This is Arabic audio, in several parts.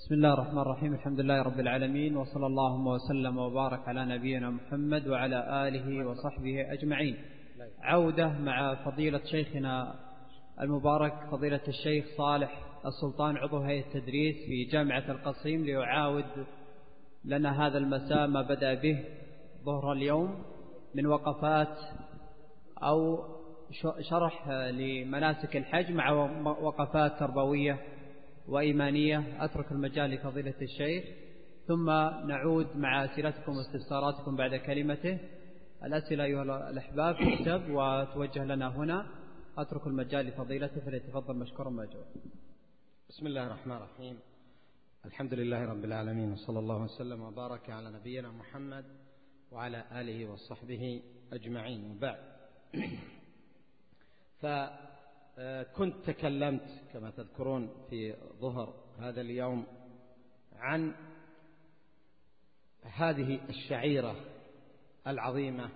بسم الله الرحمن الرحيم. الحمد لله رب العالمين، وصلى اللهم وسلم وبارك على نبينا محمد وعلى آله وصحبه أجمعين. عودة مع فضيلة شيخنا المبارك فضيلة الشيخ صالح السلطان عضو هيئة التدريس في جامعة القصيم ليعاود لنا هذا المساء ما بدأ به ظهر اليوم من وقفات أو شرح لمناسك الحج مع وقفات تربوية وإيمانية. أترك المجال لفضيلة الشيخ ثم نعود مع أسئلتكم واستفساراتكم بعد كلمته. الأسئلة أيها الأحباب تكتب وتوجه لنا هنا. أترك المجال لفضيلته فليتفضل مشكورا ماجورا. بسم الله الرحمن الرحيم. الحمد لله رب العالمين، وصلى الله وسلم وبارك على نبينا محمد وعلى آله وصحبه أجمعين، وبعد. فكنت تكلمت كما تذكرون في ظهر هذا اليوم عن هذه الشعيرة العظيمة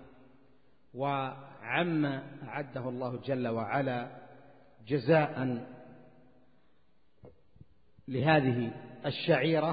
وعما أعده الله جل وعلا جزاء لهذه الشعيرة،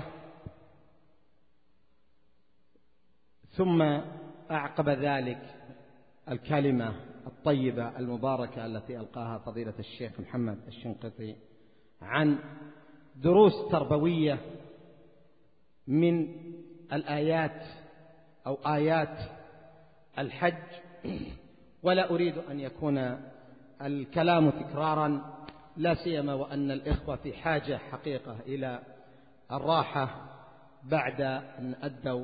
ثم أعقب ذلك الكلمة الطيبة المباركة التي ألقاها فضيلة الشيخ محمد الشنقيطي عن دروس تربوية من الآيات أو آيات الحج. ولا أريد أن يكون الكلام تكرارا، لا سيما وأن الإخوة في حاجة حقيقة إلى الراحة بعد أن أدوا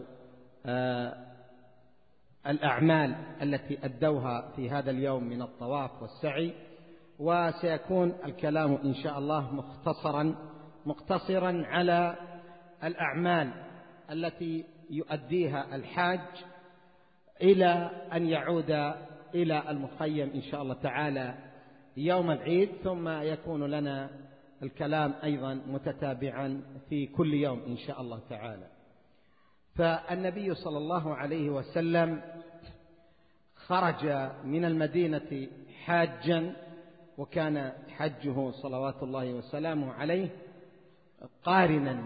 الأعمال التي أدوها في هذا اليوم من الطواف والسعي. وسيكون الكلام إن شاء الله مقتصرا على الأعمال التي يؤديها الحاج إلى أن يعود إلى المخيم إن شاء الله تعالى يوم العيد، ثم يكون لنا الكلام أيضا متتابعا في كل يوم إن شاء الله تعالى. فالنبي صلى الله عليه وسلم خرج من المدينة حاجا، وكان حجه صلوات الله وسلامه عليه قارنا.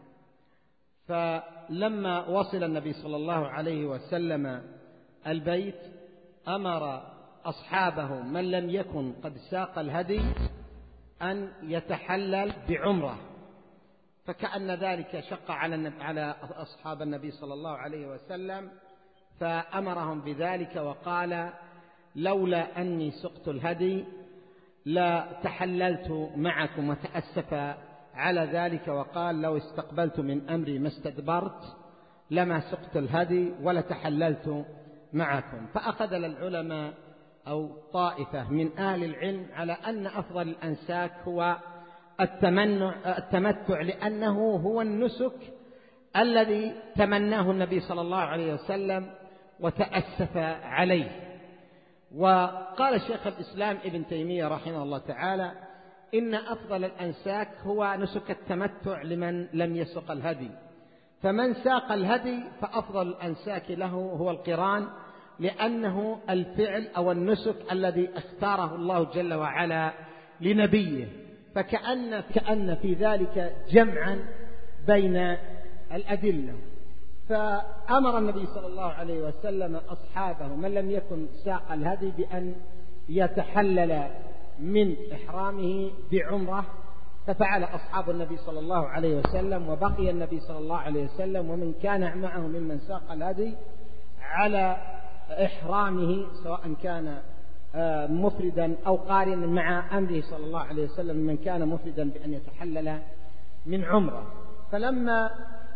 فلما وصل النبي صلى الله عليه وسلم البيت أمر أصحابه من لم يكن قد ساق الهدي أن يتحلل بعمرة، فكأن ذلك شق على أصحاب النبي صلى الله عليه وسلم، فأمرهم بذلك وقال: لولا أني سقت الهدي لا تحللت معكم، وتأسف على ذلك وقال: لو استقبلت من أمري ما استدبرت لما سقت الهدي ولا تحللت معكم. فأخذ العلماء أو طائفة من أهل العلم على أن أفضل الأنساك هو التمتع، لأنه هو النسك الذي تمناه النبي صلى الله عليه وسلم وتأسف عليه. وقال شيخ الإسلام ابن تيمية رحمه الله تعالى: إن أفضل الأنساك هو نسك التمتع لمن لم يسق الهدي، فمن ساق الهدي فأفضل الأنساك له هو القران، لأنه الفعل أو النسك الذي اختاره الله جل وعلا لنبيه. فكأن في ذلك جمعا بين الأدلة. فأمر النبي صلى الله عليه وسلم أصحابه من لم يكن ساق الهدي بأن يتحلل من إحرامه بعمرة، ففعل أصحاب النبي صلى الله عليه وسلم، وبقي النبي صلى الله عليه وسلم ومن كان معه ممن ساق الهدي على إحرامه، سواء كان مفردا أو قارنا، مع أمره صلى الله عليه وسلم من كان مفردا بأن يتحلل من عمره. فلما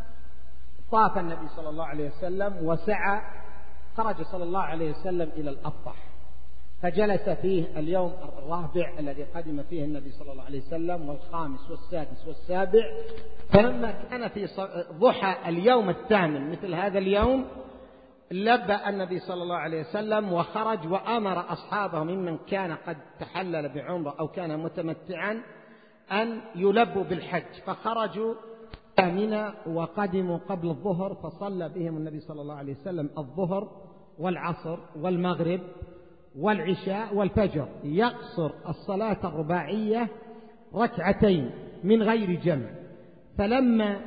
طاف النبي صلى الله عليه وسلم وسعى، خرج صلى الله عليه وسلم إلى الأبطح، فجلس فيه اليوم الرابع الذي قدم فيه النبي صلى الله عليه وسلم، والخامس والسادس والسابع. فلما كان في ضحى اليوم الثامن مثل هذا اليوم، لبى النبي صلى الله عليه وسلم وخرج، وأمر أصحابه ممن كان قد تحلل بعمرة أو كان متمتعا أن يلبوا بالحج. فخرجوا منى وقدموا قبل الظهر، فصلى بهم النبي صلى الله عليه وسلم الظهر والعصر والمغرب والعشاء والفجر، يقصر الصلاة الرباعية ركعتين من غير جمع. فلما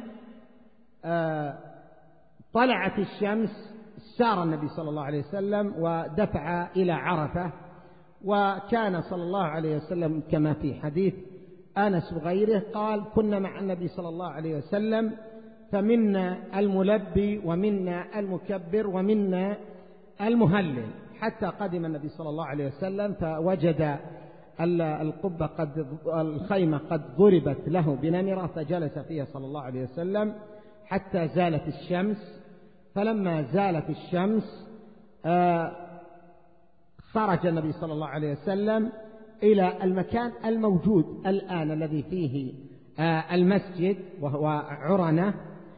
طلعت الشمس سار النبي صلى الله عليه وسلم ودفع إلى عرفة. وكان صلى الله عليه وسلم كما في حديث أنس وغيره قال: كنا مع النبي صلى الله عليه وسلم فمنا الملبي ومنا المكبر ومنا المهلل، حتى قدم النبي صلى الله عليه وسلم فوجد الخيمة قد ضربت له بنمرة، فجلس فيها صلى الله عليه وسلم حتى زالت الشمس. فلما زالت الشمس خرج النبي صلى الله عليه وسلم إلى المكان الموجود الآن الذي فيه المسجد وهو عرنة،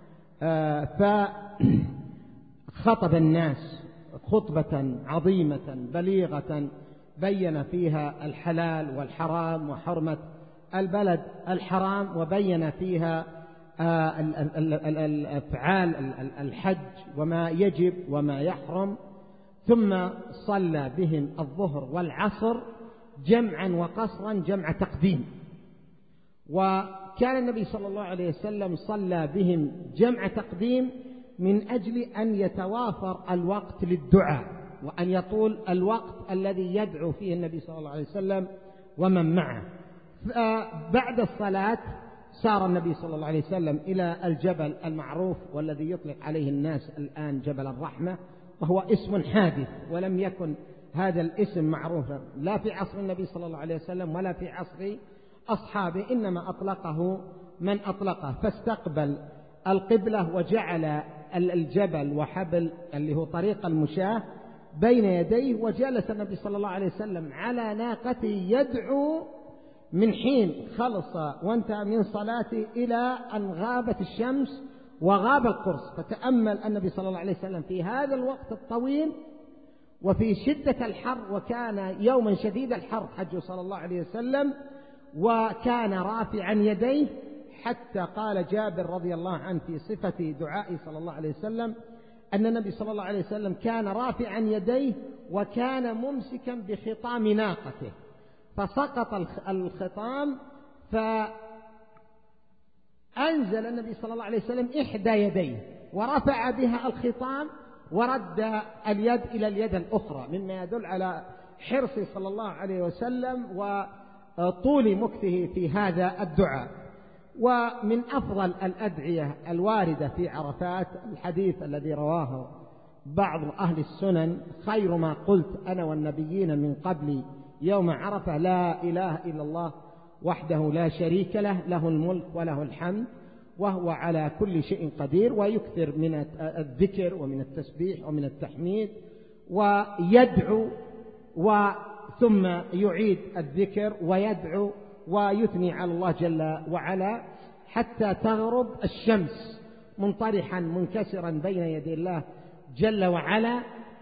فخطب الناس خطبة عظيمة بليغة بين فيها الحلال والحرام وحرمة البلد الحرام، وبين فيها الأفعال الحج وما يجب وما يحرم. ثم صلى بهم الظهر والعصر جمعا وقصرا جمع تقديم. وكان النبي صلى الله عليه وسلم صلى بهم جمع تقديم من أجل أن يتوافر الوقت للدعاء وأن يطول الوقت الذي يدعو فيه النبي صلى الله عليه وسلم ومن معه. بعد الصلاة سار النبي صلى الله عليه وسلم إلى الجبل المعروف والذي يطلق عليه الناس الآن جبل الرحمة، وهو اسم حادث ولم يكن هذا الاسم معروفا لا في عصر النبي صلى الله عليه وسلم ولا في عصر أصحابه، إنما أطلقه من أطلقه. فاستقبل القبلة وجعل الجبل وحبل اللي هو طريق المشاة بين يديه، وجلس النبي صلى الله عليه وسلم على ناقته يدعو من حين خلص وانتهى من صلاته إلى أن غابت الشمس وغاب القرص. فتأمل النبي صلى الله عليه وسلم في هذا الوقت الطويل وفي شدة الحر، وكان يوما شديد الحر حج صلى الله عليه وسلم، وكان رافعا يديه، حتى قال جابر رضي الله عنه في صفة دعائه صلى الله عليه وسلم أن النبي صلى الله عليه وسلم كان رافعا يديه وكان ممسكا بخطام ناقته، فسقط الخطام فأنزل النبي صلى الله عليه وسلم إحدى يديه ورفع بها الخطام ورد اليد إلى اليد الأخرى، مما يدل على حرصه صلى الله عليه وسلم وطول مكثه في هذا الدعاء. ومن أفضل الأدعية الواردة في عرفات الحديث الذي رواه بعض أهل السنن: خير ما قلت أنا والنبيين من قبلي يوم عرفة لا إله إلا الله وحده لا شريك له، له الملك وله الحمد وهو على كل شيء قدير. ويكثر من الذكر ومن التسبيح ومن التحميد ويدعو، ثم يعيد الذكر ويدعو ويثني على الله جل وعلا حتى تغرب الشمس منطرحا منكسرا بين يدي الله جل وعلا،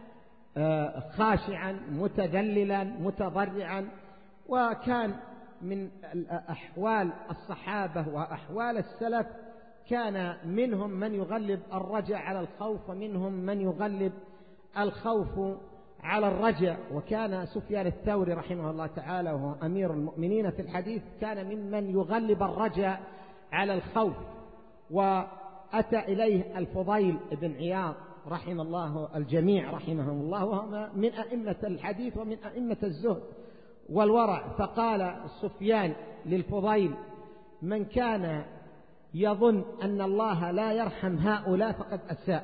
خاشعا متذللا متضرعا. وكان من أحوال الصحابة وأحوال السلف كان منهم من يغلب الرجاء على الخوف ومنهم من يغلب الخوف على الرجاء. وكان سفيان الثوري رحمه الله تعالى وهو أمير المؤمنين في الحديث كان ممن يغلب الرجاء على الخوف. وأتى إليه الفضيل بن عياض رحم الله الجميع رحمهم الله، وهم من أئمة الحديث ومن أئمة الزهد والورع، فقال سفيان للفضيل: من كان يظن أن الله لا يرحم هؤلاء فقد أساء.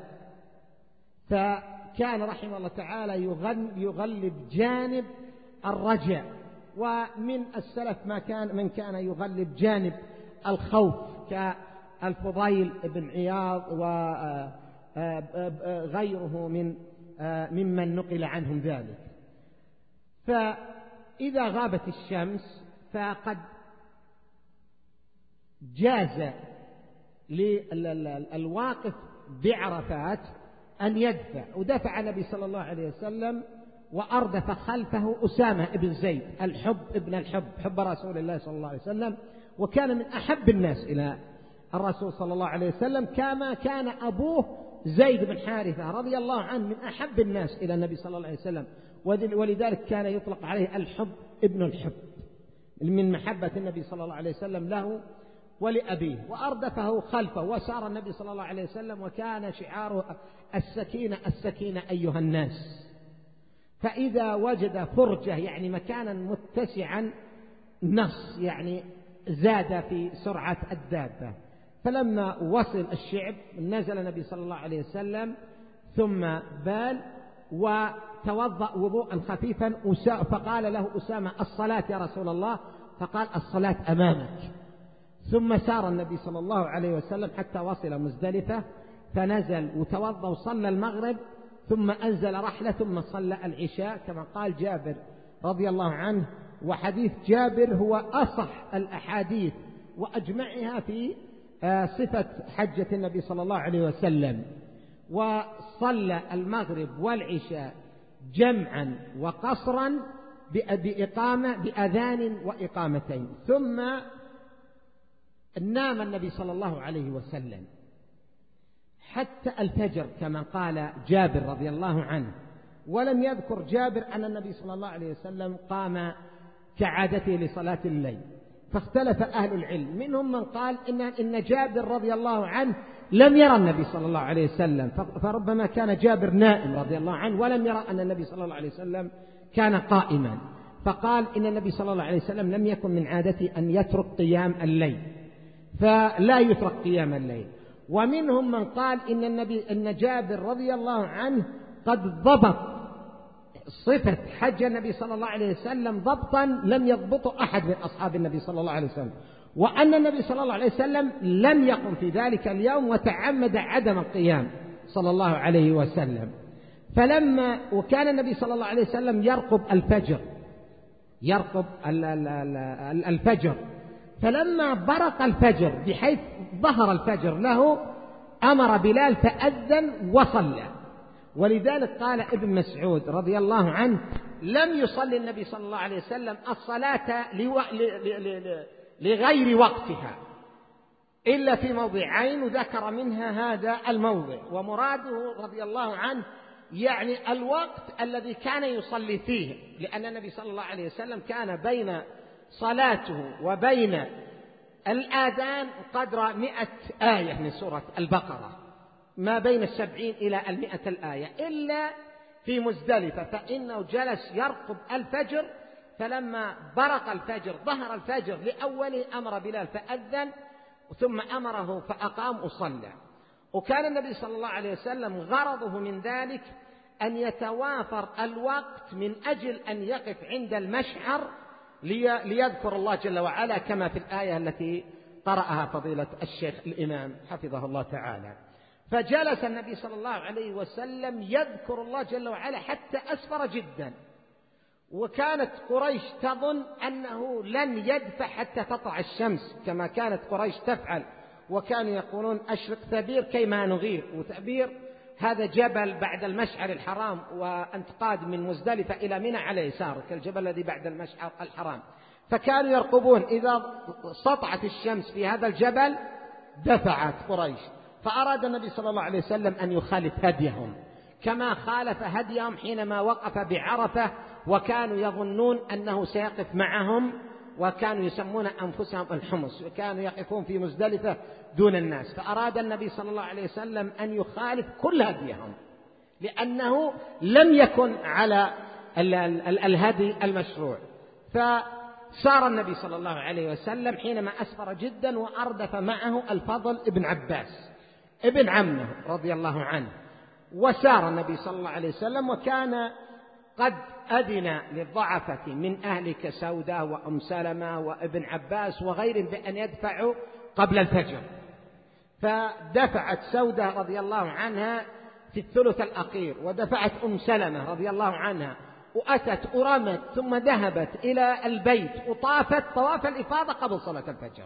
فكان رحمه الله تعالى يغلب جانب الرجاء، ومن السلف من كان يغلب جانب الخوف كالفضيل بن عياض وغيره ممن نقل عنهم ذلك. فإذا غابت الشمس فقد جاز للواقف بعرفات أن يدفع، ودفع النبي صلى الله عليه وسلم وأردف خلفه أسامة بن زيد الحب ابن الحب حب رسول الله صلى الله عليه وسلم، وكان من أحب الناس إلى الرسول صلى الله عليه وسلم، كما كان أبوه زيد بن حارثة رضي الله عنه من أحب الناس إلى النبي صلى الله عليه وسلم، ولذلك كان يطلق عليه الحب ابن الحب من محبة النبي صلى الله عليه وسلم له ولأبيه وأردفه خلفه، وسار النبي صلى الله عليه وسلم وكان شعاره السكينة السكينة أيها الناس. فإذا وجد فرجة يعني مكانا متسعا نص يعني زاد في سرعة الدابة. فلما وصل الشعب نزل النبي صلى الله عليه وسلم ثم بال وتوضأ وضوءا خفيفا، فقال له أسامة الصلاة يا رسول الله، فقال الصلاة أمامك. ثم سار النبي صلى الله عليه وسلم حتى وصل مزدلفة، فنزل وتوضأ وصلى المغرب، ثم أنزل رحلة ثم صلى العشاء كما قال جابر رضي الله عنه. وحديث جابر هو أصح الأحاديث وأجمعها في صفة حجة النبي صلى الله عليه وسلم. وصلى المغرب والعشاء جمعا وقصرا بإقامة بأذان وإقامتين. ثم نام النبي صلى الله عليه وسلم حتى الفجر كما قال جابر رضي الله عنه. ولم يذكر جابر أن النبي صلى الله عليه وسلم قام كعادته لصلاة الليل، فاختلف أهل العلم، منهم من قال إن جابر رضي الله عنه لم يرى النبي صلى الله عليه وسلم، فربما كان جابر نائم رضي الله عنه ولم يرى أن النبي صلى الله عليه وسلم كان قائما، فقال إن النبي صلى الله عليه وسلم لم يكن من عادته أن يترك قيام الليل، فلا يترك قيام الليل. ومنهم من قال إن جابر رضي الله عنه قد ضبط صفة حج النبي صلى الله عليه وسلم ضبطا لم يضبطه أحد من أصحاب النبي صلى الله عليه وسلم، وأن النبي صلى الله عليه وسلم لم يقم في ذلك اليوم وتعمد عدم القيام صلى الله عليه وسلم. وكان النبي صلى الله عليه وسلم يرقب الفجر، فلما برق الفجر بحيث ظهر الفجر له أمر بلال فأذن وصلى. ولذلك قال ابن مسعود رضي الله عنه لم يصلي النبي صلى الله عليه وسلم الصلاة لغير وقتها إلا في موضعين، وذكر منها هذا الموضع. ومراده رضي الله عنه يعني الوقت الذي كان يصلي فيه، لأن النبي صلى الله عليه وسلم كان بين صلاته وبين الآذان قدر 100 آية من سورة البقرة، ما بين 70 إلى 100 الآية، إلا في مزدلفة فإنه جلس يرقب الفجر. فلما برق الفجر ظهر الفجر لأوله أمر بلال فأذن، ثم أمره فأقام وصلى. وكان النبي صلى الله عليه وسلم غرضه من ذلك أن يتوافر الوقت من أجل أن يقف عند المشعر ليذكر الله جل وعلا، كما في الآية التي قرأها فضيلة الشيخ الإمام حفظه الله تعالى. فجلس النبي صلى الله عليه وسلم يذكر الله جل وعلا حتى أسفر جدا، وكانت قريش تظن أنه لن يدفع حتى تطلع الشمس كما كانت قريش تفعل، وكانوا يقولون أشرق ثبير كيما نغير، وثبير هذا جبل بعد المشعر الحرام، وأنت قادم من مزدلفة إلى منى على يسارك الجبل الذي بعد المشعر الحرام. فكانوا يرقبون إذا سطعت الشمس في هذا الجبل دفعت قريش، فأراد النبي صلى الله عليه وسلم أن يخالف هديهم كما خالف هديهم حينما وقف بعرفة، وكانوا يظنون أنه سيقف معهم، وكانوا يسمون أنفسهم الحمص، وكانوا يقفون في مزدلفة دون الناس. فأراد النبي صلى الله عليه وسلم أن يخالف كل هديهم، لأنه لم يكن على الهدي المشروع. فسار النبي صلى الله عليه وسلم حينما أسفر جدا، وأردف معه الفضل ابن عباس ابن عمه رضي الله عنه. وسار النبي صلى الله عليه وسلم، وكان قد أذن للضعفة من أهل كسودة وأم سلمة وابن عباس وغيرهم بأن يدفعوا قبل الفجر. فدفعت سودة رضي الله عنها في الثلث الأخير، ودفعت أم سلمة رضي الله عنها، وأتت ورمت ثم ذهبت إلى البيت وطافت طواف الإفاضة قبل صلاة الفجر.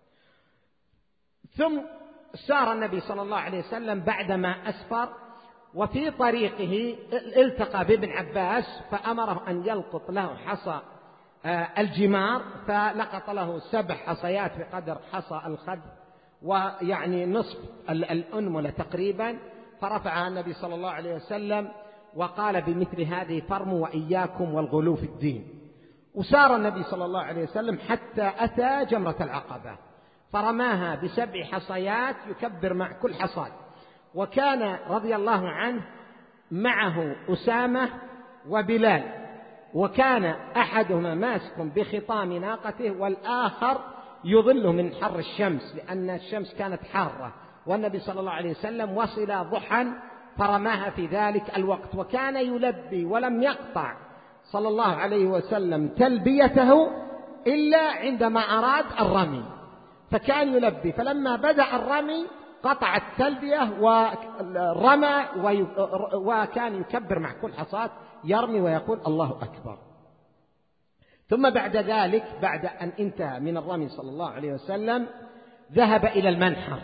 ثم سار النبي صلى الله عليه وسلم بعدما أسفر، وفي طريقه التقى بابن عباس فأمره أن يلقط له حصى الجمار، فلقط له 7 حصيات بقدر حصى الخد، ويعني نصف الأنملة تقريبا، فرفعها النبي صلى الله عليه وسلم وقال بمثل هذه فرموا وإياكم والغلو في الدين. وسار النبي صلى الله عليه وسلم حتى أتى جمرة العقبة، فرماها ب7 حصيات يكبر مع كل حصاد. وكان رضي الله عنه معه أسامة وبلال، وكان أحدهما ماسك بخطام ناقته والآخر يظله من حر الشمس، لأن الشمس كانت حارة، والنبي صلى الله عليه وسلم وصل ضحى فرماها في ذلك الوقت. وكان يلبي ولم يقطع صلى الله عليه وسلم تلبيته إلا عندما أراد الرمي، فكان يلبي، فلما بدأ الرمي قطع التلبية ورمى، وكان يكبر مع كل حصاة يرمي ويقول الله أكبر. ثم بعد ذلك، بعد أن انتهى من الرمي صلى الله عليه وسلم، ذهب إلى المنحر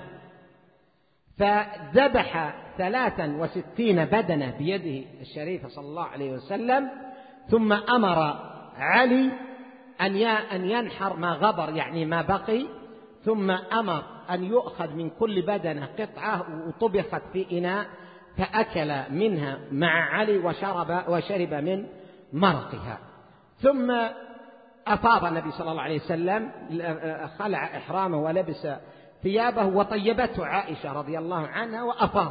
فذبح 63 بدنة بيده الشريفة صلى الله عليه وسلم، ثم أمر علي أن ينحر ما غبر، يعني ما بقي، ثم أمر أن يؤخذ من كل بدنة قطعة وطبخت في إناء، فأكل منها مع علي وشرب من مرقها. ثم أفاض النبي صلى الله عليه وسلم، خلع إحرامه ولبس ثيابه، وطيبته عائشة رضي الله عنها، وأفاض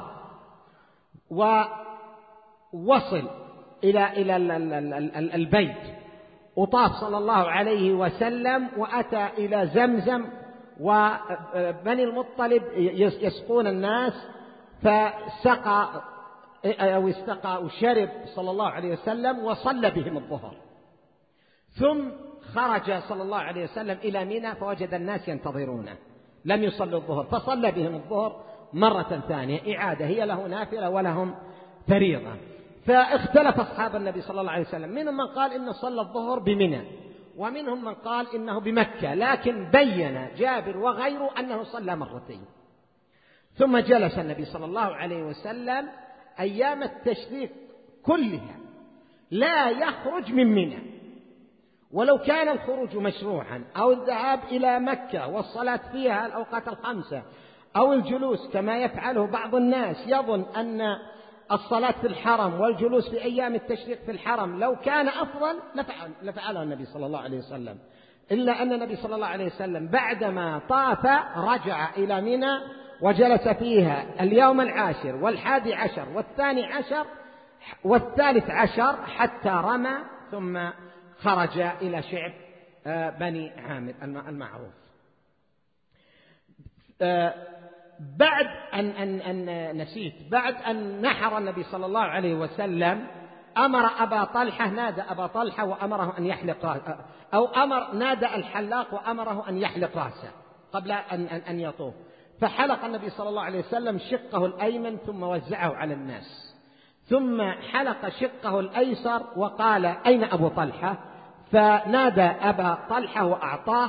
ووصل إلى البيت، وطاف صلى الله عليه وسلم، وأتى إلى زمزم، وبني المطلب يسقون الناس، فسقى أو استقى وشرب صلى الله عليه وسلم وصلى بهم الظهر. ثم خرج صلى الله عليه وسلم إلى منى فوجد الناس ينتظرونه، لم يصلوا الظهر، فصلى بهم الظهر مرة ثانية إعادة، هي له نافلة ولهم فريضة. فاختلف أصحاب النبي صلى الله عليه وسلم، منهم من قال إنه صلى الظهر بمنى، ومنهم من قال إنه بمكة، لكن بين جابر وغيره أنه صلى مرتين. ثم جلس النبي صلى الله عليه وسلم أيام التشريق كلها لا يخرج من منى، ولو كان الخروج مشروعا أو الذهاب إلى مكة والصلاة فيها الأوقات الخمسة، أو الجلوس كما يفعله بعض الناس، يظن أن الصلاة في الحرم والجلوس في أيام التشريق في الحرم لو كان أفضل لفعله النبي صلى الله عليه وسلم، إلا أن النبي صلى الله عليه وسلم بعدما طاف رجع إلى منى وجلس فيها اليوم 10 و11 و12 و13 حتى رمى، ثم خرج إلى شعب بني عامر المعروف. بعد بعد أن نحر النبي صلى الله عليه وسلم، أمر أبا طلحة، نادى أبا طلحة وأمره أن يحلق رأسه، أو نادى الحلاق وأمره أن يحلق رأسه قبل أن يطوف، فحلق النبي صلى الله عليه وسلم شقه الأيمن ثم وزعه على الناس، ثم حلق شقه الأيسر وقال أين أبو طلحة؟ فنادى أبا طلحة وأعطاه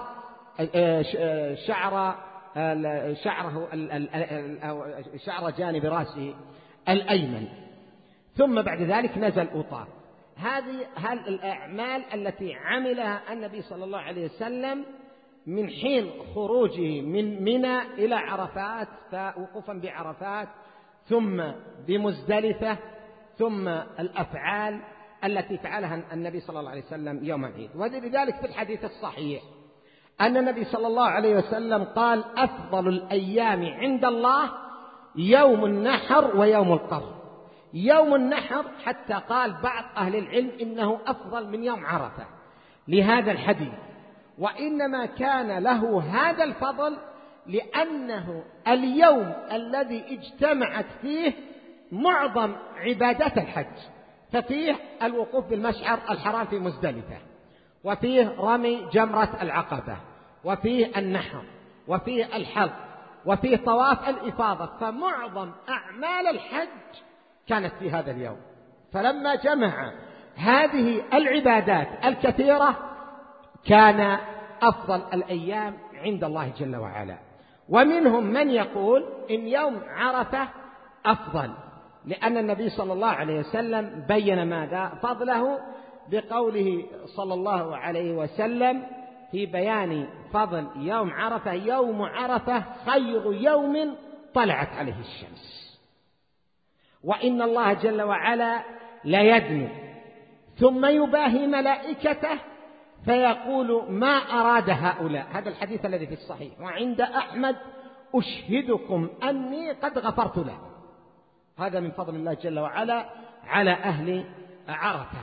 شعر جانب رأسه الأيمن، ثم بعد ذلك نزل وطاف. هذه الأعمال التي عملها النبي صلى الله عليه وسلم من حين خروجه من منى إلى عرفات، فوقوفا بعرفات، ثم بمزدلفة، ثم الأفعال التي فعلها النبي صلى الله عليه وسلم يوم العيد. ولذلك في الحديث الصحيح أن النبي صلى الله عليه وسلم قال أفضل الأيام عند الله يوم النحر ويوم القر. يوم النحر حتى قال بعض أهل العلم إنه أفضل من يوم عرفة لهذا الحديث، وإنما كان له هذا الفضل لأنه اليوم الذي اجتمعت فيه معظم عبادات الحج، ففيه الوقوف بالمشعر الحرام في مزدلفة، وفيه رمي جمرة العقبة، وفيه النحر، وفيه الحلق، وفيه طواف الإفاضة، فمعظم أعمال الحج كانت في هذا اليوم. فلما جمع هذه العبادات الكثيرة كان أفضل الأيام عند الله جل وعلا. ومنهم من يقول إن يوم عرفة أفضل، لأن النبي صلى الله عليه وسلم بين ماذا فضله بقوله صلى الله عليه وسلم في بيان فضل يوم عرفة: يوم عرفة خير يوم طلعت عليه الشمس، وإن الله جل وعلا ليدنو ثم يباهي ملائكته فيقول ما أراد هؤلاء. هذا الحديث الذي في الصحيح وعند أحمد: أشهدكم أني قد غفرت له. هذا من فضل الله جل وعلا على أهل عرفة.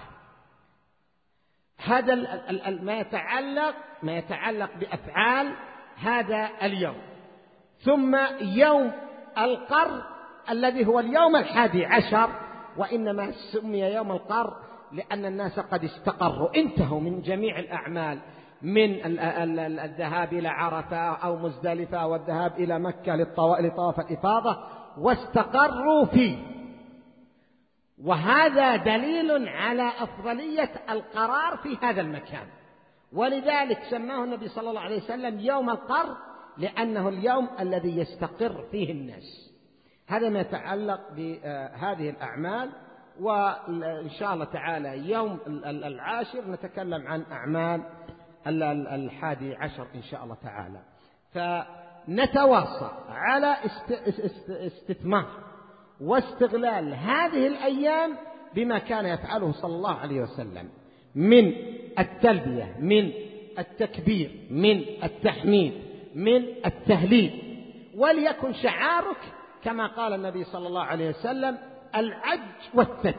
هذا ما يتعلق بأفعال هذا اليوم. ثم يوم القر الذي هو اليوم 11، وإنما سمي يوم القر لأن الناس قد استقروا، انتهوا من جميع الأعمال، من الذهاب إلى عرفة أو مزدلفة والذهاب إلى مكة لطواف الإفاضة، واستقروا فيه. وهذا دليل على أفضلية القرار في هذا المكان، ولذلك سماه النبي صلى الله عليه وسلم يوم القر، لأنه اليوم الذي يستقر فيه الناس. هذا ما يتعلق بهذه الأعمال. وإن شاء الله تعالى يوم 10 نتكلم عن أعمال 11 إن شاء الله تعالى. فنتواصى على استثمار واستغلال هذه الأيام بما كان يفعله صلى الله عليه وسلم من التلبية، من التكبير، من التحميد، من التهليل. وليكن شعارك كما قال النبي صلى الله عليه وسلم: العج والثج.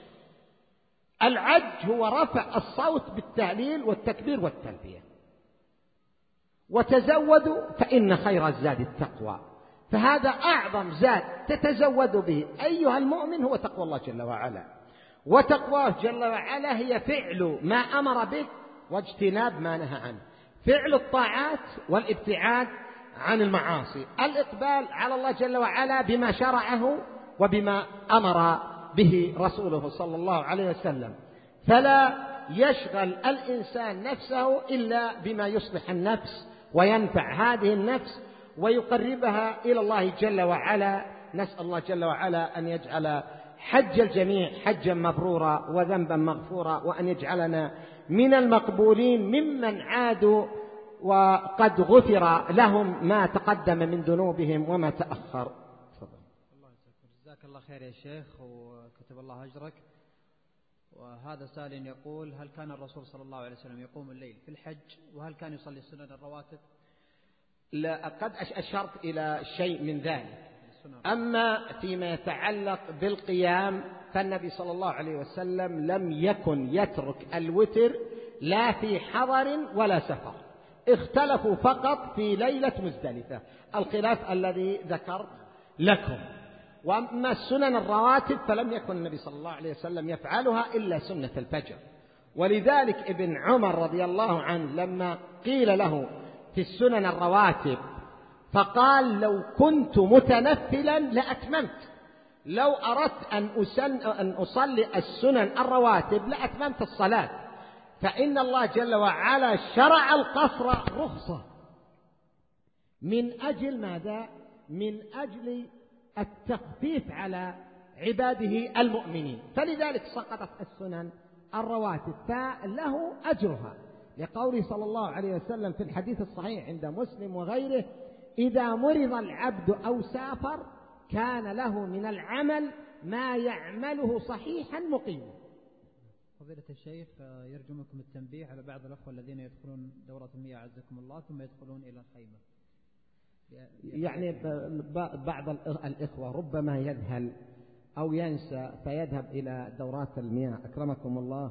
العج هو رفع الصوت بالتهليل والتكبير والتلبية. وتزودوا فإن خير الزاد التقوى. فهذا أعظم زاد تتزود به أيها المؤمن هو تقوى الله جل وعلا. وتقواه جل وعلا هي فعل ما أمر به واجتناب ما نهى عنه، فعل الطاعات والابتعاد عن المعاصي، الإقبال على الله جل وعلا بما شرعه وبما أمر به رسوله صلى الله عليه وسلم. فلا يشغل الإنسان نفسه إلا بما يصلح النفس وينفع هذه النفس ويقربها إلى الله جل وعلا. نسأل الله جل وعلا أن يجعل حج الجميع حجا مبرورا وذنبا مغفورا، وأن يجعلنا من المقبولين ممن عادوا وقد غفر لهم ما تقدم من ذنوبهم وما تأخر. جزاك الله خير يا شيخ وكتب الله أجرك. وهذا سائل يقول: هل كان الرسول صلى الله عليه وسلم يقوم الليل في الحج؟ وهل كان يصلي السنن الرواتب؟ لا، قد أشرت إلى شيء من ذلك. أما فيما يتعلق بالقيام فالنبي صلى الله عليه وسلم لم يكن يترك الوتر لا في حضر ولا سفر. اختلفوا فقط في ليلة مزدلفة، الخلاف الذي ذكرت لكم. وأما السنن الرواتب فلم يكن النبي صلى الله عليه وسلم يفعلها إلا سنة الفجر. ولذلك ابن عمر رضي الله عنه لما قيل له في السنن الرواتب فقال: لو كنت متنفلا لأتممت، لو أردت أن أصلي السنن الرواتب لأتممت الصلاة. فإن الله جل وعلا شرع القصر رخصة من أجل ماذا؟ من أجل التخفيف على عباده المؤمنين. فلذلك سقطت السنن الرواتب، فله أجرها، لقوله صلى الله عليه وسلم في الحديث الصحيح عند مسلم وغيره: إذا مرض العبد أو سافر كان له من العمل ما يعمله صحيحا مقيما. فضيلة الشيخ، يرجو منكم التنبيه على بعض الأخوة الذين يدخلون دورة المياه عزكم الله ثم يدخلون إلى الخيمة. يعني بعض الإخوة ربما يذهل أو ينسى فيذهب إلى دورات المياه أكرمكم الله،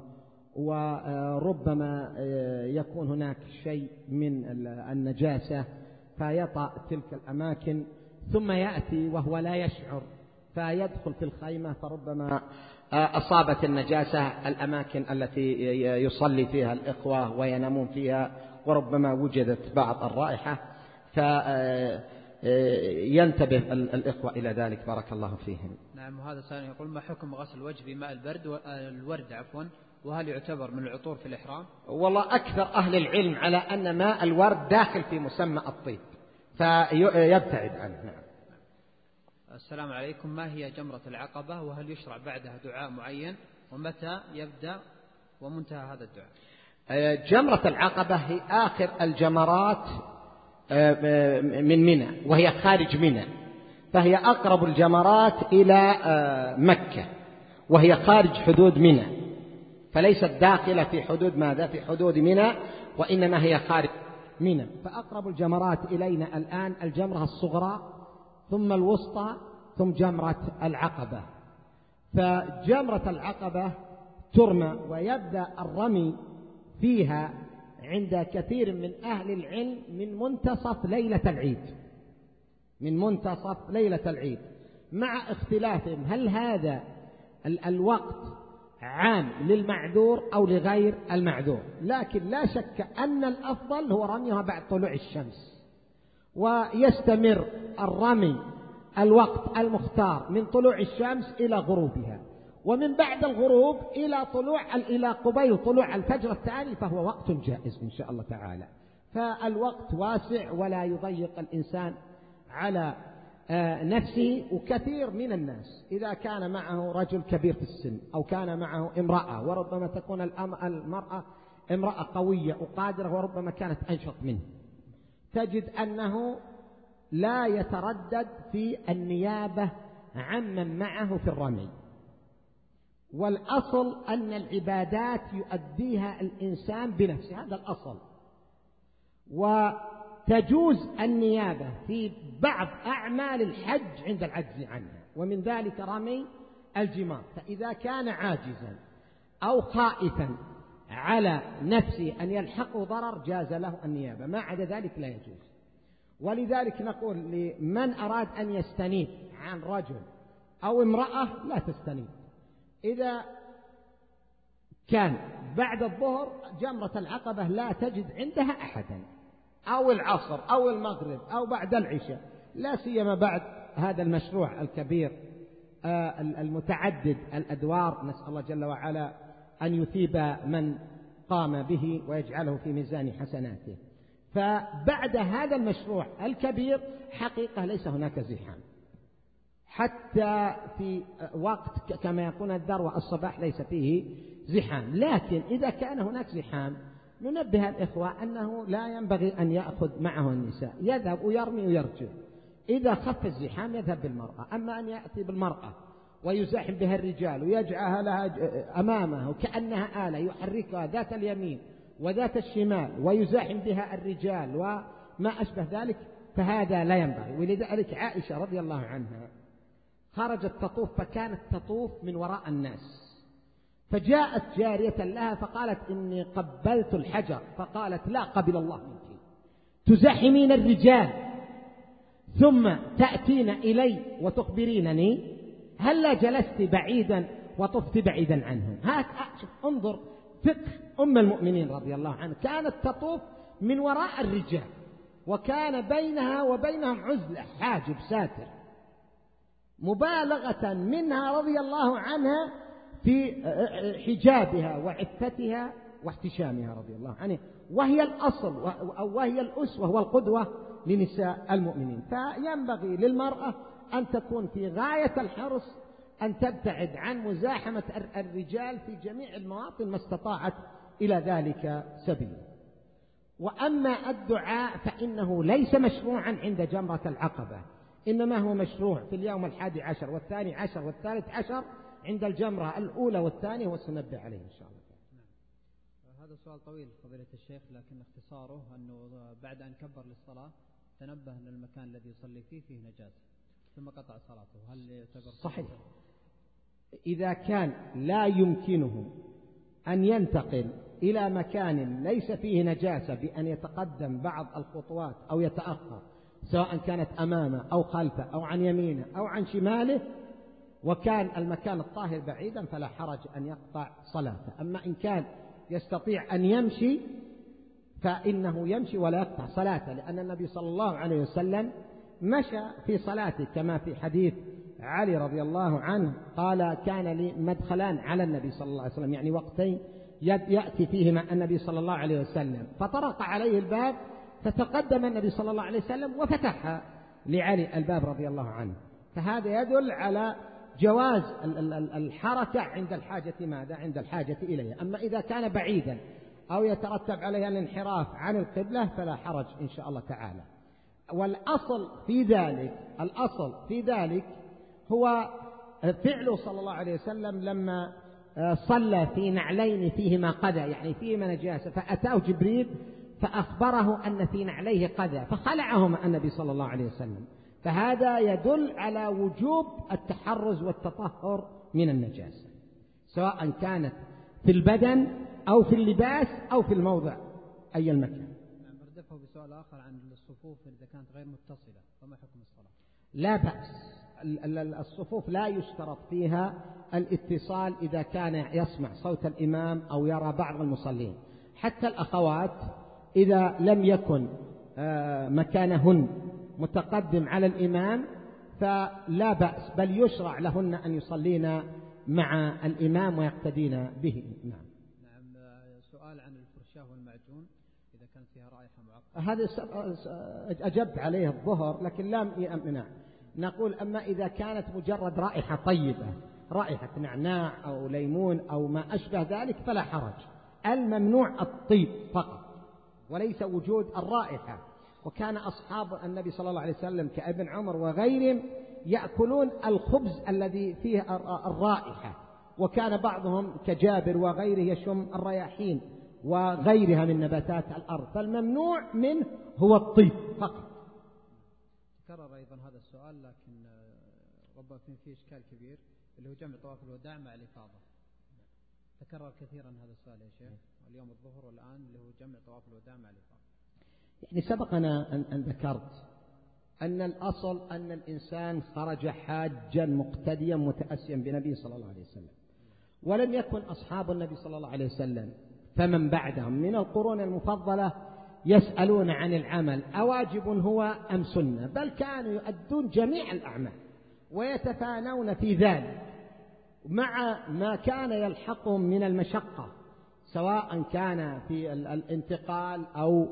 وربما يكون هناك شيء من النجاسة فيطأ تلك الأماكن ثم يأتي وهو لا يشعر فيدخل في الخيمة، فربما أصابت النجاسة الأماكن التي يصلي فيها الإخوة وينامون فيها، وربما وجدت بعض الرائحة، فينتبه الإخوة إلى ذلك بارك الله فيهم. نعم. وهذا سائل يقول: ما حكم غسل الوجه بماء الورد وهل يعتبر من العطور في الإحرام؟ والله أكثر أهل العلم على أن ماء الورد داخل في مسمى الطيب فيبتعد عنه. نعم. السلام عليكم. ما هي جمرة العقبة وهل يشرع بعدها دعاء معين ومتى يبدأ ومنتهى هذا الدعاء؟ جمرة العقبة هي آخر الجمرات من منى، وهي خارج منى، فهي أقرب الجمرات إلى مكة، وهي خارج حدود منى، فليست داخلة في حدود ماذا؟ في حدود منى، وإنما هي خارج منى. فأقرب الجمرات إلينا الآن الجمرة الصغرى ثم الوسطى ثم جمرة العقبة. فجمرة العقبة ترمى ويبدأ الرمي فيها عند كثير من أهل العلم من منتصف ليلة العيد، من منتصف ليلة العيد، مع اختلافهم هل هذا الوقت عام للمعذور أو لغير المعذور، لكن لا شك أن الأفضل هو رميها بعد طلوع الشمس، ويستمر الرمي الوقت المختار من طلوع الشمس إلى غروبها، ومن بعد الغروب إلى قبيل طلوع الفجر الثاني، فهو وقت جائز إن شاء الله تعالى. فالوقت واسع ولا يضيق الإنسان على نفسه. وكثير من الناس إذا كان معه رجل كبير في السن أو كان معه امرأة، وربما تكون المرأة امرأة قوية وقادرة وربما كانت أنشط منه، تجد أنه لا يتردد في النيابة عمن معه في الرمي. والأصل أن العبادات يؤديها الإنسان بنفسه، هذا الأصل. وتجوز النيابة في بعض أعمال الحج عند العجز عنها، ومن ذلك رمي الجمار. فإذا كان عاجزا أو خائفا على نفسه أن يلحقه ضرر جاز له النيابة، ما عدا ذلك لا يجوز. ولذلك نقول لمن أراد أن يستنيب عن رجل أو امرأة لا تستنيب. إذا كان بعد الظهر جمرة العقبة لا تجد عندها أحدا، أو العصر أو المغرب أو بعد العشاء، لا سيما بعد هذا المشروع الكبير المتعدد الأدوار، نسأل الله جل وعلا أن يثيب من قام به ويجعله في ميزان حسناته. فبعد هذا المشروع الكبير حقيقة ليس هناك زحام، حتى في وقت كما يكون الذروة الصباح ليس فيه زحام. لكن إذا كان هناك زحام ننبه الإخوة أنه لا ينبغي أن يأخذ معه النساء، يذهب ويرمي ويرجع. إذا خف الزحام يذهب بالمرأة. أما أن يأتي بالمرأة ويزاحم بها الرجال ويجعلها لها أمامه وكأنها آلة يحركها ذات اليمين وذات الشمال ويزاحم بها الرجال وما أشبه ذلك، فهذا لا ينبغي. ولذلك عائشة رضي الله عنها خرجت تطوف، فكانت تطوف من وراء الناس، فجاءت جارية لها فقالت إني قبلت الحجر، فقالت لا قبل الله منك، تزاحمين الرجال ثم تأتين إلي وتخبرينني، هل جلست بعيدا وطفت بعيدا عنهم؟ انظر فقه أم المؤمنين رضي الله عنها، كانت تطوف من وراء الرجال وكان بينها وبينهم عزلة، حاجب ساتر، مبالغة منها رضي الله عنها في حجابها وعفتها واحتشامها رضي الله عنها، وهي الأصل أو وهي الأسوة والقدوة لنساء المؤمنين. فينبغي للمرأة أن تكون في غاية الحرص أن تبتعد عن مزاحمة الرجال في جميع المواطن ما استطاعت إلى ذلك سبيل. وأما الدعاء فإنه ليس مشروعا عند جمرة العقبة، إنما هو مشروع في اليوم 11 والثاني عشر والثالث عشر عند الجمرة الأولى والثانية، والسنبه عليه إن شاء الله. هذا سؤال طويل فضيلة الشيخ، لكن اختصاره أنه بعد أن كبر للصلاة تنبه أن المكان الذي يصلي فيه نجاسة ثم قطع صلاته، هل يعتبر صحيح؟ إذا كان لا يمكنه أن ينتقل إلى مكان ليس فيه نجاسة بأن يتقدم بعض الخطوات أو يتأخر، سواء كانت أمامه أو خلفه أو عن يمينه أو عن شماله، وكان المكان الطاهر بعيدا، فلا حرج أن يقطع صلاته. أما إن كان يستطيع أن يمشي فإنه يمشي ولا يقطع صلاته، لأن النبي صلى الله عليه وسلم مشى في صلاته كما في حديث علي رضي الله عنه قال كان لي مدخلان على النبي صلى الله عليه وسلم، يعني وقتين يأتي فيهما النبي صلى الله عليه وسلم، فطرق عليه الباب فتقدم النبي صلى الله عليه وسلم وفتح لعلي الباب رضي الله عنه. فهذا يدل على جواز الحركة عند الحاجة، ماذا؟ عند الحاجة إليه. أما إذا كان بعيدا أو يترتب عليها الانحراف عن القبلة فلا حرج إن شاء الله تعالى. والأصل في ذلك هو فعله صلى الله عليه وسلم لما صلى في نعلين فيهما قذى، يعني فيهما نجاسة، فأتاه جبريل فأخبره أن في نعليه قذى فخلعهما النبي صلى الله عليه وسلم. فهذا يدل على وجوب التحرز والتطهر من النجاسة، سواء كانت في البدن أو في اللباس أو في الموضع أي المكان. أردفه بسؤال آخر عن الصفوف إذا كانت غير متصلة فما حكم الصلاة؟ لا بأس، الصفوف لا يشترط فيها الاتصال إذا كان يسمع صوت الإمام أو يرى بعض المصلين. حتى الأخوات إذا لم يكن مكانهن متقدم على الإمام فلا بأس، بل يشرع لهن أن يصلين مع الإمام ويقتدين به. نعم. سؤال عن الفرشاة والمعجون إذا كانت فيها رائحة معقدة. هذا أجبت عليه الظهر لكن لم يمنع. نقول أما إذا كانت مجرد رائحة طيبة، رائحة نعناع أو ليمون أو ما أشبه ذلك فلا حرج. الممنوع الطيب فقط وليس وجود الرائحة. وكان أصحاب النبي صلى الله عليه وسلم كابن عمر وغيرهم يأكلون الخبز الذي فيه الرائحة، وكان بعضهم كجابر وغيره يشم الرياحين وغيرها من نباتات الأرض، فالممنوع منه هو الطيب فقط. تكرر أيضا هذا السؤال لكن ربما فيه إشكال كبير اللي هو جمع طواف الوداع مع الإفاضة. تكرر كثيرا هذا السؤال يا شيخ، اليوم الظهر والآن اللي هو جمع طواف الوداع مع الإفاضة. يعني سبقنا أن ذكرت أن الأصل أن الإنسان خرج حاجا مقتديا متأسيا بنبي صلى الله عليه وسلم، ولم يكن أصحاب النبي صلى الله عليه وسلم فمن بعدهم من القرون المفضلة يسألون عن العمل أواجب هو أم سنة، بل كانوا يؤدون جميع الأعمال ويتفانون في ذلك مع ما كان يلحقهم من المشقة، سواء كان في الانتقال أو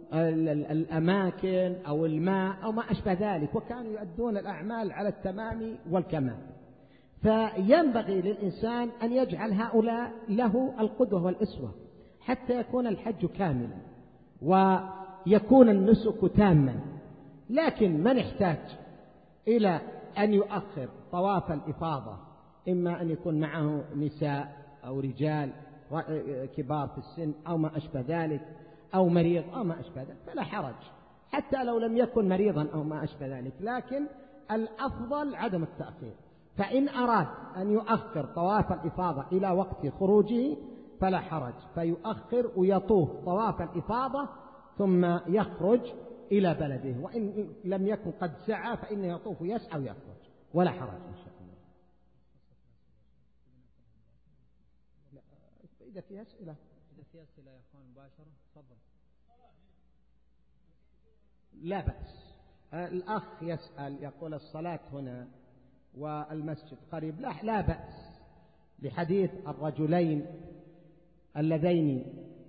الأماكن أو الماء أو ما أشبه ذلك، وكانوا يؤدون الأعمال على التمام والكمال. فينبغي للإنسان أن يجعل هؤلاء له القدوة والأسوة حتى يكون الحج كاملا ويكون النسك تاما. لكن من احتاج إلى أن يؤخر طواف الإفاضة، إما أن يكون معه نساء أو رجال كبار في السن أو ما أشبه ذلك أو مريض أو ما أشبه ذلك فلا حرج، حتى لو لم يكن مريضا أو ما أشبه ذلك، لكن الأفضل عدم التأخير. فإن أراد أن يؤخر طواف الإفاضة إلى وقت خروجه فلا حرج، فيؤخر ويطوف طواف الإفاضة ثم يخرج إلى بلده، وإن لم يكن قد سعى فإنه يطوف يسعى ويخرج ولا حرج إن شاء الله. إذا في أسئلة يا أخوان مباشرة تفضل. لا بأس. الأخ يسأل يقول الصلاة هنا والمسجد قريب، لا بأس، لحديث الرجلين اللذين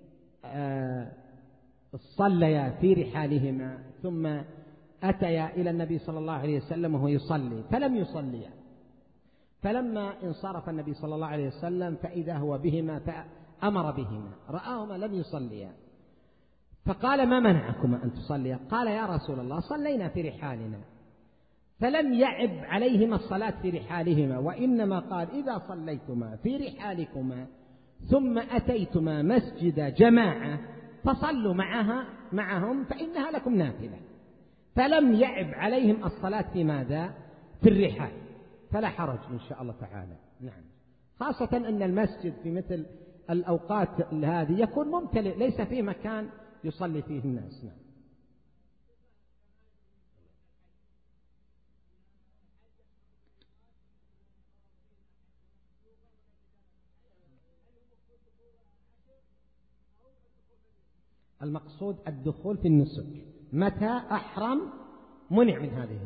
صليا في رحالهما ثم أتيا إلى النبي صلى الله عليه وسلم وهو يصلي فلم يصليا، فلما انصرف النبي صلى الله عليه وسلم فإذا هو بهما فأمر بهما، رآهما لم يصليا فقال ما منعكما أن تصليا؟ قال يا رسول الله صلينا في رحالنا، فلم يعب عليهما الصلاة في رحالهما، وإنما قال إذا صليتما في رحالكما ثم أتيتما مسجد جماعة فصلوا معهم فإنها لكم نافلة، فلم يعب عليهم الصلاة في ماذا؟ في الرحال، فلا حرج إن شاء الله تعالى. نعم، خاصة أن المسجد في مثل الأوقات هذه يكون ممتلئ ليس فيه مكان يصلي فيه الناس. نعم. المقصود الدخول في النسك، متى أحرم منع من هذه.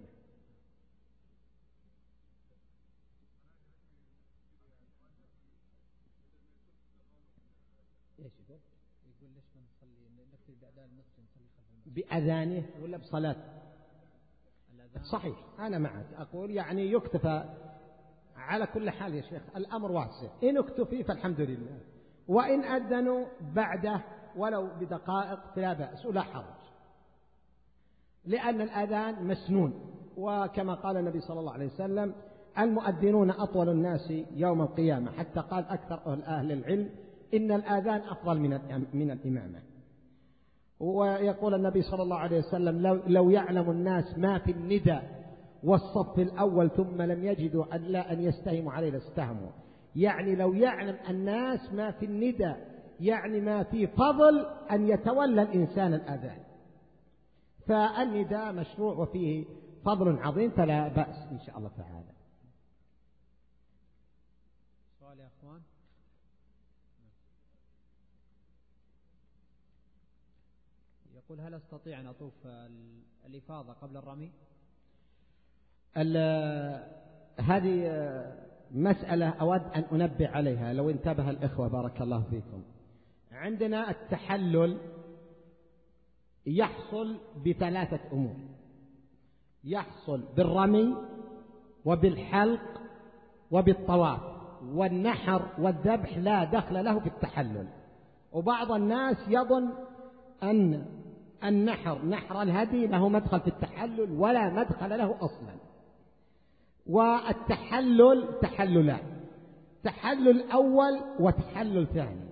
يقول ليش ما نصلي نكتب بأذان المسجد نصلي خلف المسجد بأذانه ولا بصلاة؟ صحيح، أنا معك، أقول يعني يكتفى على كل حال يا شيخ، الأمر واسع، إن اكتفي فالحمد لله، وإن أذنوا بعده ولو بدقائق فلا بأس ولا حرج، لأن الأذان مسنون، وكما قال النبي صلى الله عليه وسلم المؤذنون أطول الناس يوم القيامة، حتى قال أكثر أهل العلم إن الآذان أفضل من الإمامة. ويقول النبي صلى الله عليه وسلم لو يعلم الناس ما في النداء والصف الأول ثم لم يجدوا ألا أن يستهموا عليه لاستهموا. يعني لو يعلم الناس ما في النداء، يعني ما في فضل أن يتولى الإنسان الأذان. فالنداء مشروع وفيه فضل عظيم، فلا بأس إن شاء الله تعالى. سؤال يا أخوان. يقول هل أستطيع أن أطوف الإفاضة قبل الرمي؟ هذه مسألة أود أن أنبه عليها لو انتبه الإخوة بارك الله فيكم. عندنا التحلل يحصل بثلاثة أمور: يحصل بالرمي وبالحلق وبالطواف، والنحر والذبح لا دخل له في التحلل. وبعض الناس يظن أن نحر الهدي له مدخل في التحلل، ولا مدخل له أصلا. والتحلل تحللان: تحلل أول وتحلل ثاني.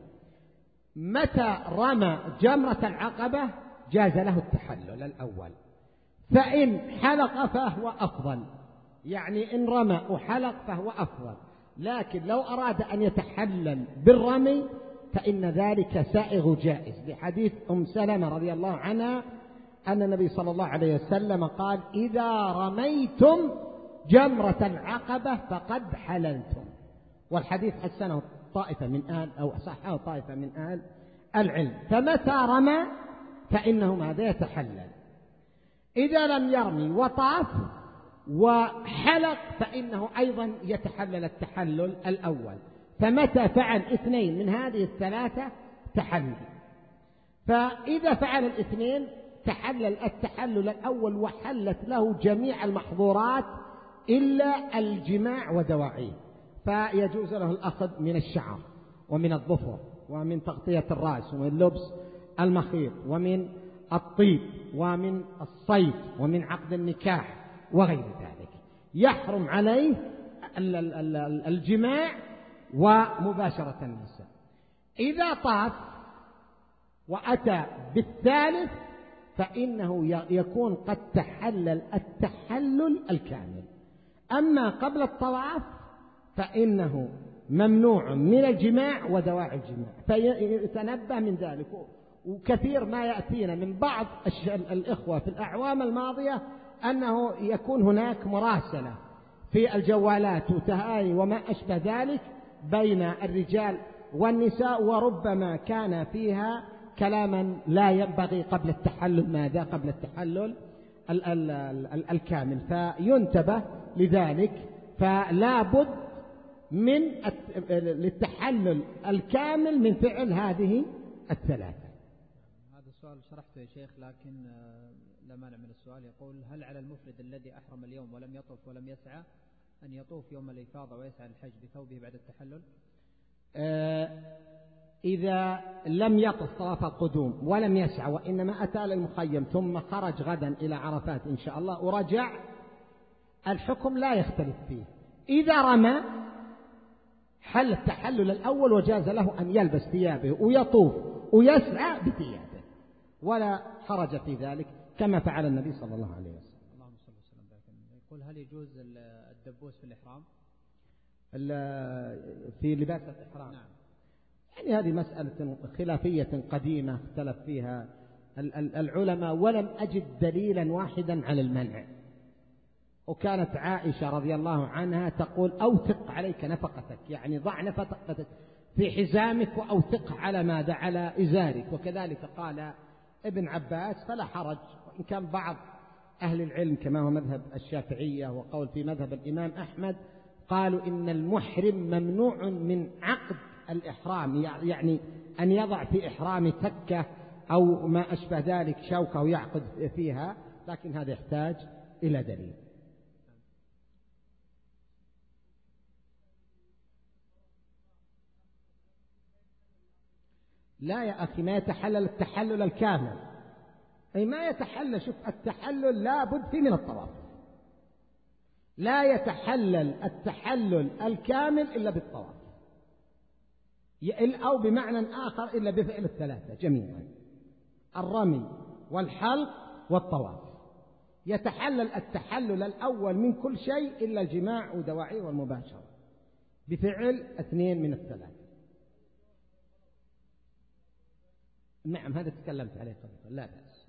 متى رمى جمرة العقبة جاز له التحلل الأول، فإن حلق فهو أفضل، يعني إن رمى وحلق فهو أفضل. لكن لو أراد أن يتحلل بالرمي فإن ذلك سائغ جائز، لحديث أم سلمة رضي الله عنها أن النبي صلى الله عليه وسلم قال: إذا رميتم جمرة العقبة فقد حللتم. والحديث حسنه طائفة من أهل أو صححه طائفة من أهل العلم. فمتى رمى فإنه ماذا يتحلل. إذا لم يرمي وطاف وحلق فإنه أيضا يتحلل التحلل الأول. فمتى فعل اثنين من هذه الثلاثة تحلل. فإذا فعل الاثنين تحلل التحلل الأول وحلت له جميع المحظورات إلا الجماع ودواعيه، فيجوز له الأخذ من الشعر ومن الظفر ومن تغطية الرأس ومن لبس المخيط ومن الطيب ومن الصيد ومن عقد النكاح وغير ذلك. يحرم عليه الجماع ومباشرة النساء. إذا طاف وأتى بالثالث فإنه يكون قد تحلل التحلل الكامل. أما قبل الطواف فإنه ممنوع من الجماع ودواعي الجماع، فيتنبه من ذلك. وكثير ما يأتينا من بعض الإخوة في الأعوام الماضية أنه يكون هناك مراسلة في الجوالات وتهاي وما أشبه ذلك بين الرجال والنساء، وربما كان فيها كلاما لا ينبغي قبل التحلل. ماذا؟ قبل التحلل الكامل. فينتبه لذلك. فلا بد من للتحلل الكامل من فعل هذه الثلاثة. هذا السؤال شرحته يا شيخ، لكن لا مانع من السؤال. يقول: هل على المفرد الذي أحرم اليوم ولم يطف ولم يسعى أن يطوف يوم الإفاضة ويسعى الحج بثوبه بعد التحلل؟ إذا لم يطف طواف القدوم ولم يسعى وإنما أتى للمخيم ثم خرج غدا إلى عرفات إن شاء الله ورجع، الحكم لا يختلف فيه. إذا رمى حل التحلل الأول وجاز له أن يلبس ثيابه ويطوف ويسعى بثيابه، ولا حرج في ذلك كما فعل النبي صلى الله عليه وسلم. اللهم صل وسلم عليه. يقول: هل يجوز الدبوس في الإحرام؟ في لباس الإحرام؟ نعم. يعني هذه مسألة خلافية قديمة اختلف فيها العلماء، ولم أجد دليلا واحدا على المنع. وكانت عائشة رضي الله عنها تقول: أوثق عليك نفقتك، يعني ضع نفقتك في حزامك وأوثق على ماذا؟ على إزارك. وكذلك قال ابن عباس فلا حرج. وإن كان بعض أهل العلم كما هو مذهب الشافعية وقول في مذهب الإمام أحمد قالوا إن المحرم ممنوع من عقد الإحرام، يعني أن يضع في إحرام تكة أو ما أشبه ذلك شوكة ويعقد فيها، لكن هذا يحتاج إلى دليل. لا يا أخي، ما يتحلل التحلل الكامل، أي ما يتحلل. شوف التحلل لا بد فيه من الطواف، لا يتحلل التحلل الكامل إلا بالطواف، أو بمعنى آخر إلا بفعل الثلاثة جميعا: الرمي والحلق والطواف. يتحلل التحلل الأول من كل شيء إلا الجماع ودواعيه والمباشرة بفعل 2 من الثلاثة. نعم، هذا تكلمت عليه قبل، لا بأس.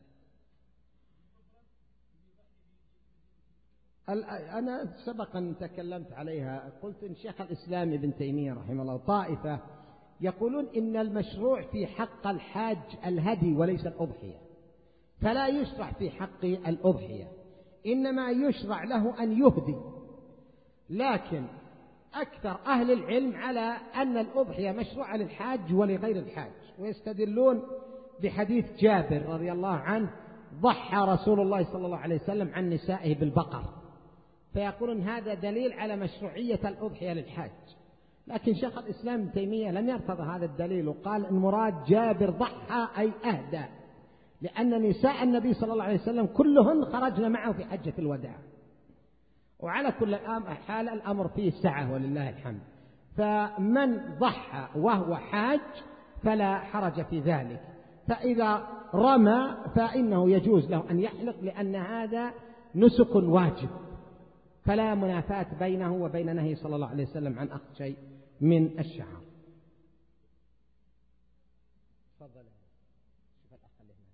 أنا سبقا تكلمت عليها، قلت إن شيخ الإسلام ابن تيمية رحمه الله طائفة يقولون إن المشروع في حق الحاج الهدي وليس الأضحية، فلا يشرع في حق الأضحية، إنما يشرع له أن يهدي. لكن أكثر أهل العلم على أن الأضحية مشروعة للحاج ولغير الحاج، ويستدلون بحديث جابر رضي الله عنه: ضحى رسول الله صلى الله عليه وسلم عن نسائه بالبقر، فيقولون هذا دليل على مشروعية الأضحية للحاج. لكن شيخ الإسلام ابن تيمية لم يرتضى هذا الدليل، وقال المراد جابر ضحى أي أهدى، لأن نساء النبي صلى الله عليه وسلم كلهن خرجن معه في حجة الوداع. وعلى كل حال الأمر فيه سعة ولله الحمد، فمن ضحى وهو حاج فلا حرج في ذلك. فإذا رمى فإنه يجوز له أن يحلق، لأن هذا نسك واجب، فلا منافاة بينه وبين نهي صلى الله عليه وسلم عن أخذ شيء من الشعر. تفضل. شوف الأخ اللي هناك.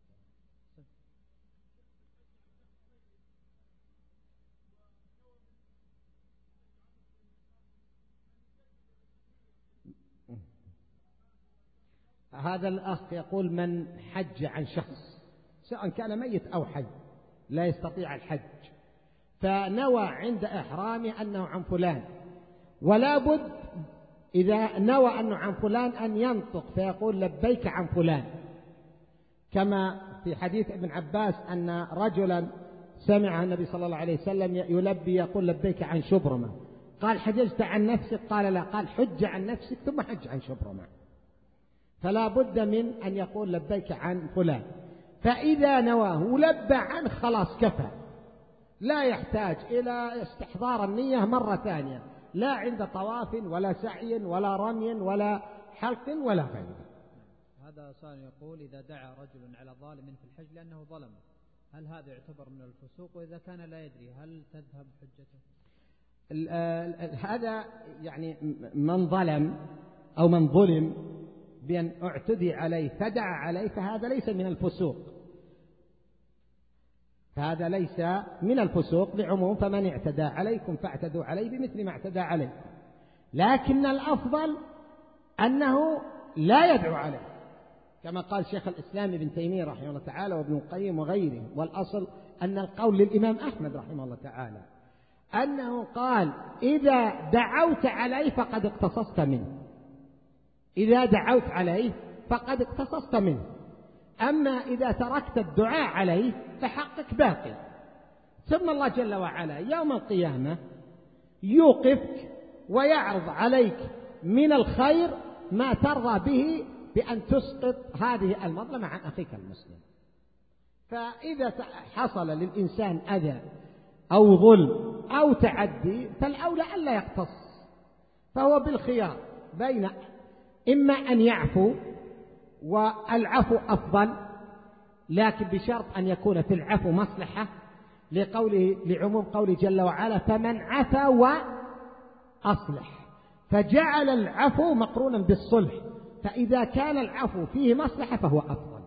هذا الأخ يقول: من حج عن شخص سواء كان ميت أو حي لا يستطيع الحج، فنوى عند إحرامه أنه عن فلان، ولا بد إذا نوى أنه عن فلان أن ينطق فيقول لبيك عن فلان، كما في حديث ابن عباس أن رجلا سمع النبي صلى الله عليه وسلم يلبي يقول لبيك عن شبرمة، قال: حججت عن نفسك؟ قال: لا. قال: حج عن نفسك ثم حج عن شبرمة. فلا بد من أن يقول لبيك عن فلان، فإذا نواه ولبى عنه خلاص كفى، لا يحتاج إلى استحضار النية مرة ثانية، لا عند طواف ولا سعي ولا رمي ولا حلق ولا غيره. هذا سؤال يقول: إذا دعا رجل على ظالم في الحج لأنه ظلمه، هل هذا يعتبر من الفسوق؟ وإذا كان لا يدري هل تذهب حجته؟ هذا يعني من ظلم أو من ظلم بأن اعتدي عليه فدعا عليه، فهذا ليس من الفسوق، فهذا ليس من الفسوق لعموم: فمن اعتدى عليكم فاعتدوا عليه بمثل ما اعتدى عليكم. لكن الأفضل أنه لا يدعو عليه، كما قال شيخ الإسلام ابن تيمية رحمه الله تعالى وابن القيم وغيره. والأصل أن القول للإمام أحمد رحمه الله تعالى أنه قال: إذا دعوت عليه فقد اقتصصت منه، إذا دعوت عليه فقد اقتصصت منه، أما إذا تركت الدعاء عليه فحقك باقي. ثم الله جل وعلا يوم القيامة يوقفك ويعرض عليك من الخير ما ترضى به بأن تسقط هذه المظلمة عن أخيك المسلم. فإذا حصل للإنسان أذى أو ظلم أو تعدي فالأولى ألا يقتص، فهو بالخيار بين إما أن يعفو، والعفو أفضل، لكن بشرط أن يكون في العفو مصلحة، لعموم قوله جل وعلا: فمن عفا وأصلح، فجعل العفو مقرونا بالصلح، فإذا كان العفو فيه مصلحة فهو أفضل.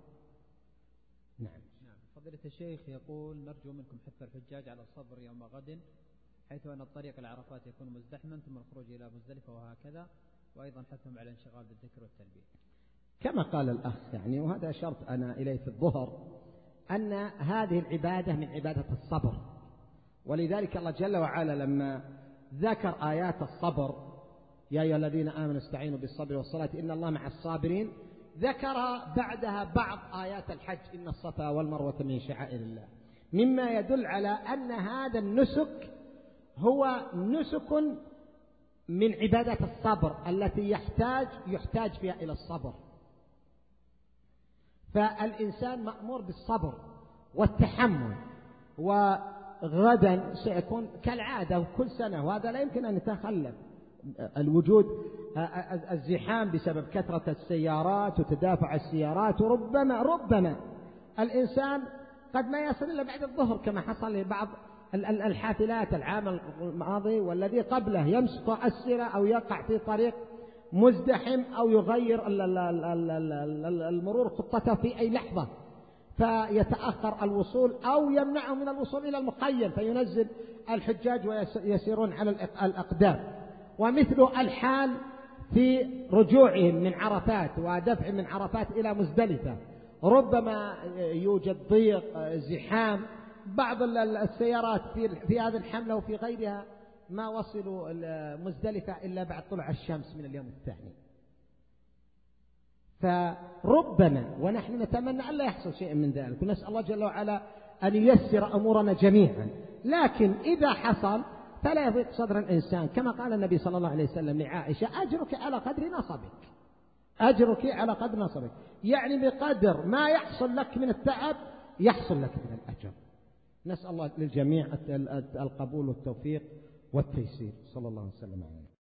نعم. فضيلة الشيخ يقول: نرجو منكم حث الحجاج على الصبر يوم غد، حيث أن الطريق العرفات يكون مزدحما، ثم الخروج إلى مزدلفة وهكذا، وأيضا حثهم على انشغال بالذكر والتلبية. كما قال الأخ يعني، وهذا أشرت أنا إليه في الظهر، أن هذه العبادة من عبادة الصبر، ولذلك الله جل وعلا لما ذكر آيات الصبر: يا أيها الذين آمنوا استعينوا بالصبر والصلاة إن الله مع الصابرين، ذكر بعدها بعض آيات الحج: إن الصفا والمروة من شعائر الله، مما يدل على أن هذا النسك هو نسك من عبادة الصبر التي يحتاج فيها إلى الصبر. فالإنسان مأمور بالصبر والتحمل وغدا سيكون كالعادة كل سنة، وهذا لا يمكن أن يتخلف. الوجود الزحام بسبب كثرة السيارات وتدافع السيارات، وربما الإنسان قد ما يصل إلا بعد الظهر كما حصل لبعض الحافلات العام الماضي والذي قبله، يمسك السيارة أو يقع في طريق مزدحم أو يغير المرور خطته في أي لحظة فيتأخر الوصول أو يمنعه من الوصول إلى المخيم، فينزل الحجاج ويسيرون على الأقدام. ومثل الحال في رجوعهم من عرفات ودفع من عرفات إلى مزدلفة، ربما يوجد ضيق، زحام، بعض السيارات في هذه الحملة وفي غيرها ما وصلوا مزدلفة إلا بعد طلوع الشمس من اليوم الثاني. فربما، ونحن نتمنى أن لا يحصل شيء من ذلك، ونسأل الله جل وعلا أن ييسر أمورنا جميعا، لكن إذا حصل فلا يضيق صدر الإنسان، كما قال النبي صلى الله عليه وسلم لعائشة: أجرك على قدر نصبك، أجرك على قدر نصبك، يعني بقدر ما يحصل لك من التعب يحصل لك من الأجر. نسأل الله للجميع القبول والتوفيق والتيسير. صلى الله عليه وسلم.